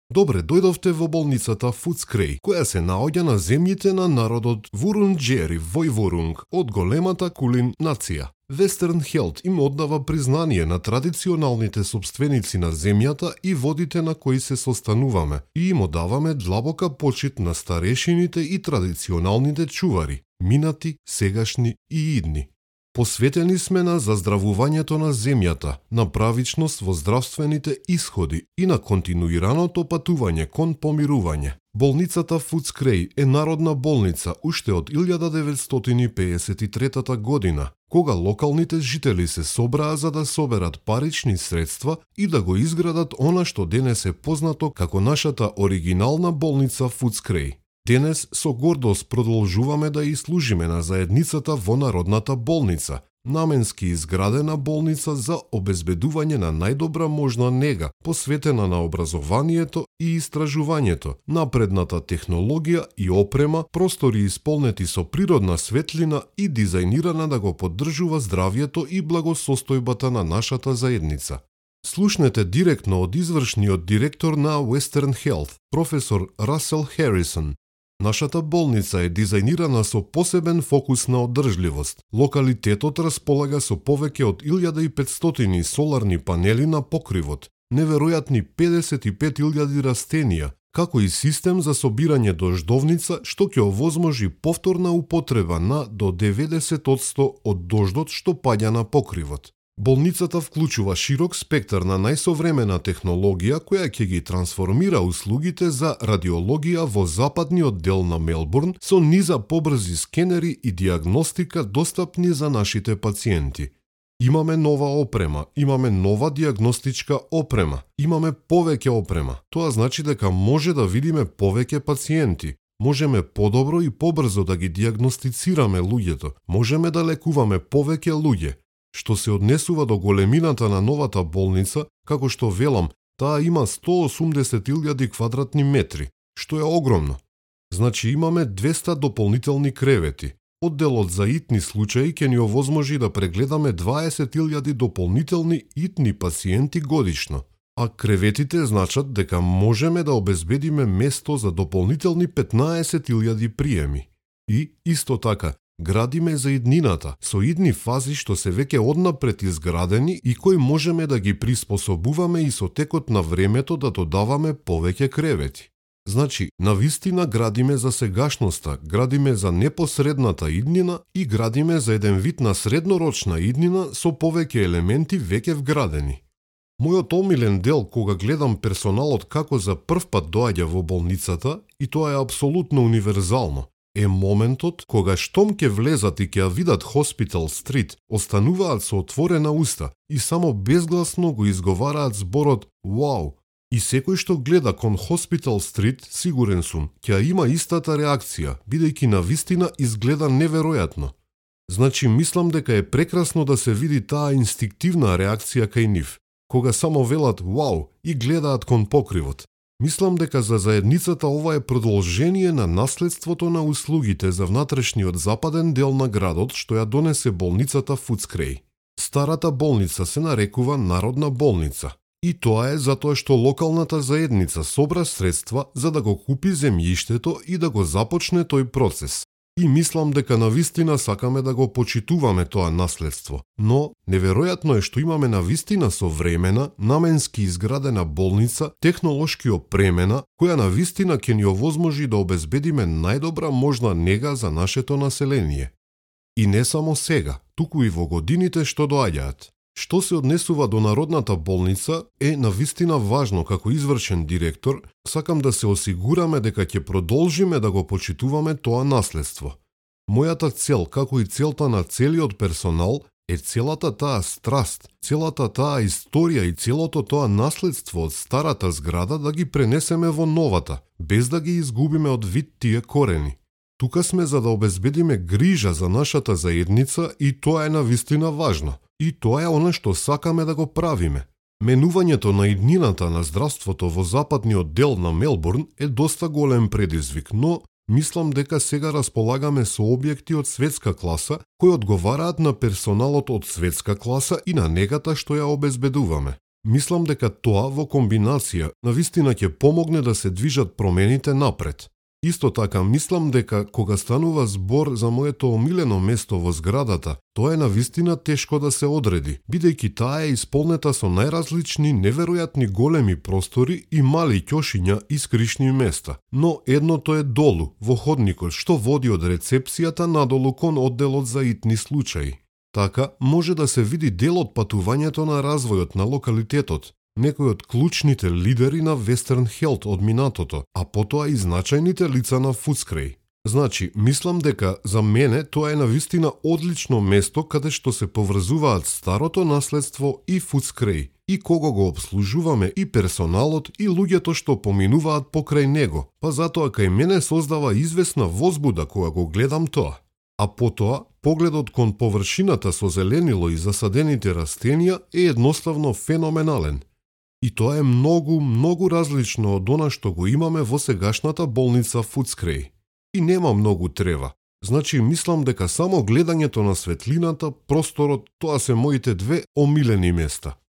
Добре дојдовте во болницата Фуцкреј, која се наоѓа на земјите на народот Вурунџери Војворунг од големата Кулин нација. Western Health им оддава признание на традиционалните собственици на земјата и водите на кои се состануваме и им одаваме длабока почит на старешините и традиционалните чувари, минати, сегашни и идни. Посветени сме на заздравувањето на земјата, на правичност во здравствените исходи и на континуираното патување кон помирување. Болницата Фуцкреј е народна болница уште од 1953 година, кога локалните жители се собраа за да соберат парични средства и да го изградат она што денес е познато како нашата оригинална болница Фуцкреј. Денес со гордост продолжуваме да ја служиме на заедницата во Народната болница, наменски изградена болница за обезбедување на најдобра можна нега, посветена на образованието и истражувањето, напредната технологија и опрема, простори исполнети со природна светлина и дизајнирана да го поддржува здравјето и благосостојбата на нашата заедница. Слушнете директно од извршниот директор на Western Health, професор Расел Харисон. Нашата болница е дизајнирана со посебен фокус на одржливост. Локалитетот располага со повеќе од 1500 соларни панели на покривот, неверојатни 55.000 растенија, како и систем за собирање дождовница што ќе овозможи повторна употреба на до 90% од дождот што паѓа на покривот. Болницата вклучува широк спектар на најсовремена технологија која ќе ги трансформира услугите за радиологија во западниот дел на Мелбурн со низа побрзи скенери и диагностика достапни за нашите пациенти. Имаме нова опрема, имаме нова диагностичка опрема, имаме повеќе опрема. Тоа значи дека може да видиме повеќе пациенти. Можеме подобро и побрзо да ги диагностицираме луѓето. Можеме да лекуваме повеќе луѓе. Што се однесува до големината на новата болница, како што велам, таа има 180.000 квадратни метри, што е огромно. Значи имаме 200 дополнителни кревети. Одделот за итни случаи ќе ни овозможи да прегледаме 20.000 дополнителни итни пациенти годишно. А креветите значат дека можеме да обезбедиме место за дополнителни 15.000 приеми. И, исто така, градиме за иднината, со идни фази што се веќе однапред изградени и кои можеме да ги приспособуваме и со текот на времето да додаваме повеќе кревети. Значи, навистина градиме за сегашноста, градиме за непосредната иднина и градиме за еден вид на среднорочна иднина со повеќе елементи веќе вградени. Мојот омилен дел кога гледам персоналот како за прв пат доаѓа во болницата, и тоа е апсолутно универзално, е моментот кога штом ќе влезат и ќе видат Hospital Street, остануваат со отворена уста и само безгласно го изговараат зборот «Вау!». И секој што гледа кон Hospital Street, сигурен сум, ќе има истата реакција, бидејќи навистина изгледа неверојатно. Значи, мислам дека е прекрасно да се види таа инстинктивна реакција кај нив, кога само велат «Вау!» и гледаат кон покривот. Мислам дека за заедницата ова е продолжение на наследството на услугите за внатрешниот западен дел на градот што ја донесе болницата Фуцкреј. Старата болница се нарекува Народна болница. И тоа е затоа што локалната заедница собра средства за да го купи земјиштето и да го започне тој процес. И мислам дека навистина сакаме да го почитуваме тоа наследство. Но, неверојатно е што имаме навистина современа, наменски изградена болница, технолошки опремена, која навистина ќе ни овозможи да обезбедиме најдобра можна нега за нашето население. И не само сега, туку и во годините што доаѓаат. Што се однесува до Народната болница е навистина важно како извршен директор, сакам да се осигураме дека ќе продолжиме да го почитуваме тоа наследство. Мојата цел, како и целта на целиот персонал, е целата таа страст, целата таа историја и целото тоа наследство од старата зграда да ги пренесеме во новата, без да ги изгубиме од вид тие корени. Тука сме за да обезбедиме грижа за нашата заедница и тоа е навистина важно. И тоа е она што сакаме да го правиме. Менувањето на иднината на здравството во западниот дел на Мелбурн е доста голем предизвик, но мислам дека сега располагаме со објекти од светска класа кои одговараат на персоналот од светска класа и на негата што ја обезбедуваме. Мислам дека тоа во комбинација навистина ќе помогне да се движат промените напред. Исто така мислам дека кога станува збор за моето омилено место во зградата, тоа е навистина тешко да се одреди, бидејќи таа е исполнета со најразлични неверојатни големи простори и мали ќошиња и скришни места. Но едното е долу, во ходникот, што води од рецепцијата надолу кон одделот за итни случаи. Така може да се види дел од патувањето на развојот на локалитетот, некои од клучните лидери на Western Health од минатото, а потоа и значајните лица на Footscray. Значи, мислам дека за мене тоа е навистина одлично место каде што се поврзуваат старото наследство и Footscray, и кога го обслужуваме и персоналот и луѓето што поминуваат покрај него, па затоа кај мене создава известна возбуда кога го гледам тоа. А потоа, погледот кон површината со зеленило и засадените растенија е едноставно феноменален. И тоа е многу различно од она што го имаме во сегашната болница Footscray. И нема многу трева. Значи, мислам дека само гледањето на светлината, просторот, тоа се моите две омилени места.